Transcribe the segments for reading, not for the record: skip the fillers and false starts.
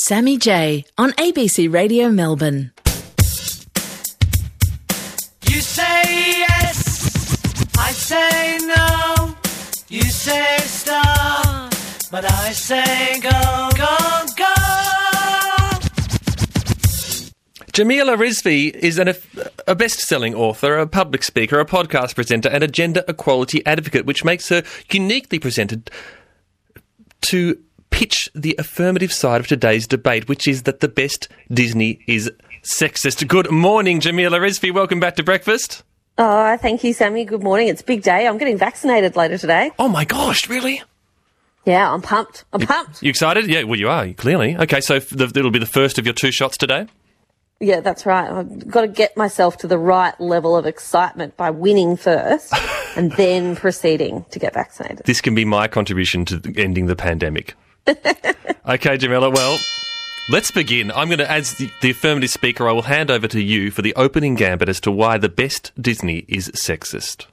Sammy J on ABC Radio Melbourne. You say yes, I say no. You say stop, but I say go, go, go. Jamila Rizvi is a best-selling author, a public speaker, a podcast presenter and a gender equality advocate, which makes her uniquely presented to pitch the affirmative side of today's debate, which is that the best Disney is sexist. Good morning, Jamila Rizvi. Welcome back to breakfast. Oh, thank you, Sammy. Good morning. It's a big day. I'm getting vaccinated later today. Oh, my gosh, really? Yeah, I'm pumped. You excited? Yeah, well, you are, clearly. Okay, so it'll be the first of your 2 shots today? Yeah, that's right. I've got to get myself to the right level of excitement by winning first and then proceeding to get vaccinated. This can be my contribution to ending the pandemic. Okay, Jamila, well, let's begin. I'm going to, as the affirmative speaker, I will hand over to you for the opening gambit as to why the best Disney is sexist.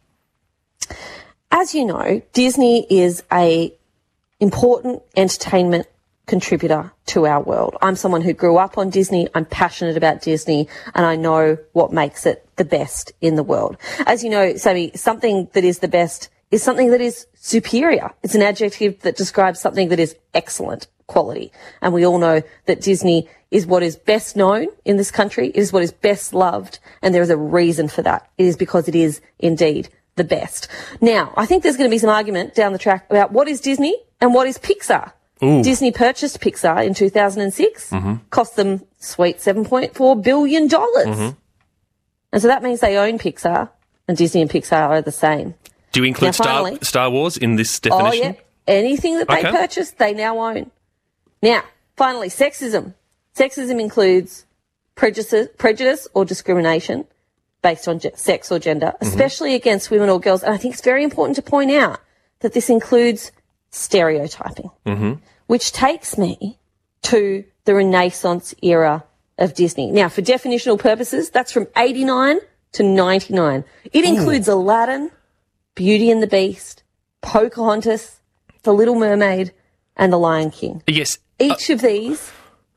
As you know, Disney is an important entertainment contributor to our world. I'm someone who grew up on Disney. I'm passionate about Disney, and I know what makes it the best in the world. As you know, Sammy, something that is the best is something that is superior. It's an adjective that describes something that is excellent quality. And we all know that Disney is what is best known in this country. It is what is best loved. And there is a reason for that. It is because it is indeed the best. Now, I think there's going to be some argument down the track about what is Disney and what is Pixar. Ooh. Disney purchased Pixar in 2006, cost them sweet $7.4 billion. And so that means they own Pixar, and Disney and Pixar are the same. Do you include Star Wars in this definition? Oh, yeah. Anything that they purchase, they now own. Now, finally, sexism. Sexism includes prejudice or discrimination based on sex or gender, especially against women or girls. And I think it's very important to point out that this includes stereotyping, which takes me to the Renaissance era of Disney. Now, for definitional purposes, that's from 89 to 99. It includes Aladdin, Beauty and the Beast, Pocahontas, The Little Mermaid, and The Lion King. Yes. Each of these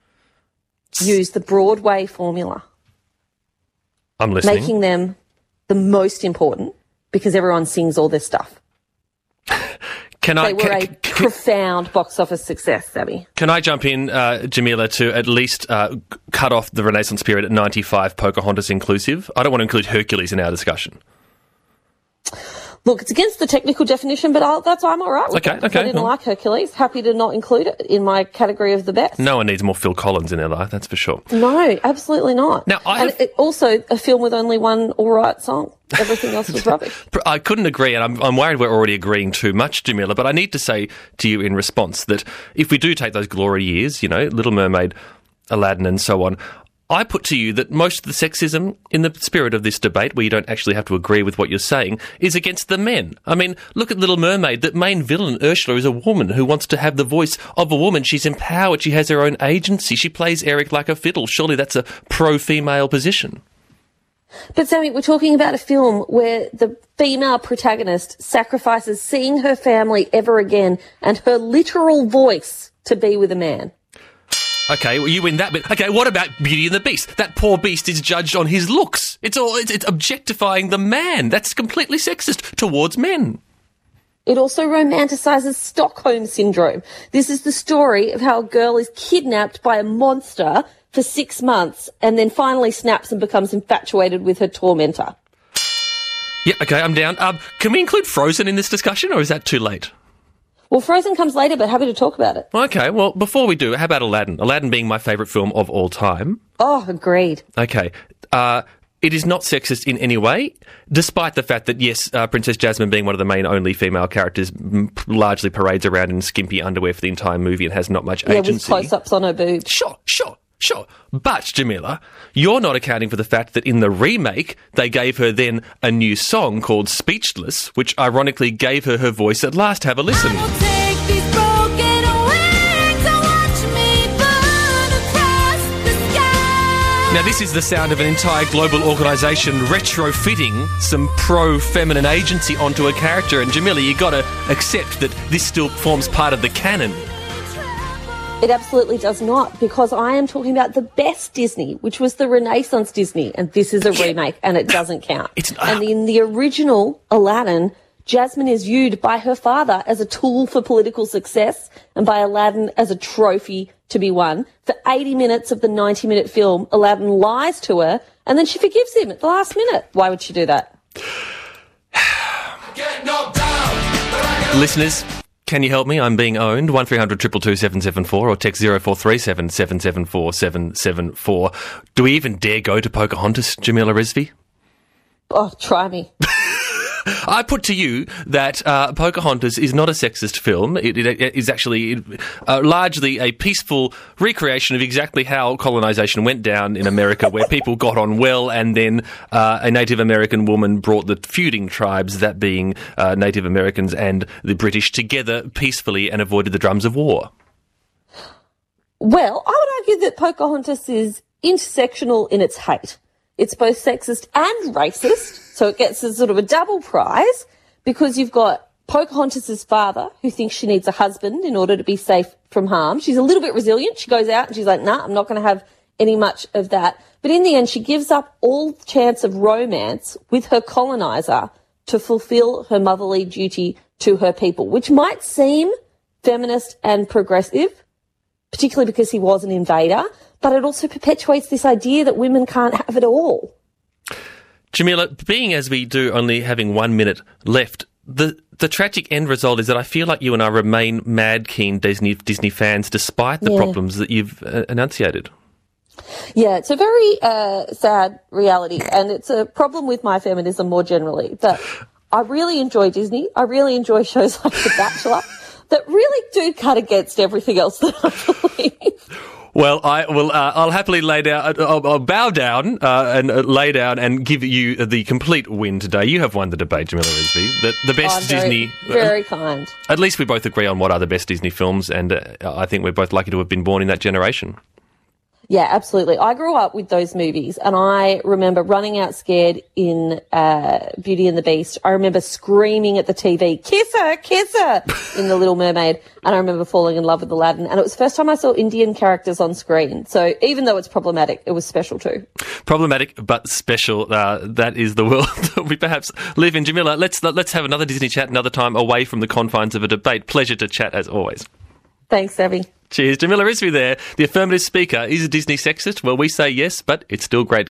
use the Broadway formula. I'm listening. Making them the most important because everyone sings all this stuff. They were a profound box office success, Sammy. Can I jump in, Jamila, to at least cut off the Renaissance period at 95, Pocahontas inclusive? I don't want to include Hercules in our discussion. Look, it's against the technical definition, but I'm all right with it. Okay. I didn't like Hercules. Happy to not include it in my category of the best. No one needs more Phil Collins in their life, that's for sure. No, absolutely not. Now, also a film with only one all right song. Everything else was rubbish. I couldn't agree, and I'm worried we're already agreeing too much, Jamila, but I need to say to you in response that if we do take those glory years, Little Mermaid, Aladdin and so on, I put to you that most of the sexism, in the spirit of this debate, where you don't actually have to agree with what you're saying, is against the men. I mean, look at Little Mermaid. The main villain, Ursula, is a woman who wants to have the voice of a woman. She's empowered. She has her own agency. She plays Eric like a fiddle. Surely that's a pro-female position. But, Sammy, we're talking about a film where the female protagonist sacrifices seeing her family ever again and her literal voice to be with a man. Okay, well, you win that bit. Okay, what about Beauty and the Beast? That poor beast is judged on his looks. It's objectifying the man. That's completely sexist towards men. It also romanticizes Stockholm Syndrome. This is the story of how a girl is kidnapped by a monster for 6 months and then finally snaps and becomes infatuated with her tormentor. Yeah, okay, I'm down. Can we include Frozen in this discussion, or is that too late? Well, Frozen comes later, but happy to talk about it. Okay, well, before we do, how about Aladdin? Aladdin being my favourite film of all time. Oh, agreed. Okay. It is not sexist in any way, despite the fact that, yes, Princess Jasmine being one of the main only female characters largely parades around in skimpy underwear for the entire movie and has not much agency. Yeah, with close-ups on her boobs. Sure. But, Jamila, you're not accounting for the fact that in the remake, they gave her then a new song called Speechless, which ironically gave her voice at last. Have a listen. Now, this is the sound of an entire global organisation retrofitting some pro-feminine agency onto a character. And, Jamila, you got to accept that this still forms part of the canon. It absolutely does not, because I am talking about the best Disney, which was the Renaissance Disney, and this is a remake, and it doesn't count. And in the original Aladdin, Jasmine is viewed by her father as a tool for political success and by Aladdin as a trophy to be won. For 80 minutes of the 90-minute film, Aladdin lies to her, and then she forgives him at the last minute. Why would she do that? Listeners, can you help me? I'm being owned. 1300 222 774 or text 0437 774 774. Do we even dare go to Pocahontas, Jamila Rizvi? Oh, try me. I put to you that Pocahontas is not a sexist film. It is actually largely a peaceful recreation of exactly how colonisation went down in America, where people got on well, and then a Native American woman brought the feuding tribes, that being Native Americans and the British, together peacefully and avoided the drums of war. Well, I would argue that Pocahontas is intersectional in its hate. It's both sexist and racist, so it gets a sort of a double prize, because you've got Pocahontas' father, who thinks she needs a husband in order to be safe from harm. She's a little bit resilient. She goes out and she's like, nah, I'm not going to have any much of that. But in the end, she gives up all chance of romance with her coloniser to fulfil her motherly duty to her people, which might seem feminist and progressive, particularly because he was an invader, but it also perpetuates this idea that women can't have it all. Jamila, being as we do, only having 1 minute left, the tragic end result is that I feel like you and I remain mad keen Disney fans despite the problems that you've enunciated. Yeah, it's a very sad reality, and it's a problem with my feminism more generally, that I really enjoy Disney. I really enjoy shows like The Bachelor that really do cut against everything else that I believe. Well, I'll happily lay down. I'll bow down and lay down and give you the complete win today. You have won the debate, Jamila Rizvi. The best Disney. Very kind. At least we both agree on what are the best Disney films, and I think we're both lucky to have been born in that generation. Yeah, absolutely. I grew up with those movies, and I remember running out scared in Beauty and the Beast. I remember screaming at the TV, kiss her, in The Little Mermaid. And I remember falling in love with Aladdin. And it was the first time I saw Indian characters on screen. So even though it's problematic, it was special too. Problematic, but special. That is the world that we perhaps live in. Jamila, let's have another Disney chat another time away from the confines of a debate. Pleasure to chat as always. Thanks, Abby. Cheers. Jamila Rizvi there. The affirmative speaker. Is Disney sexist? Well, we say yes, but it's still great.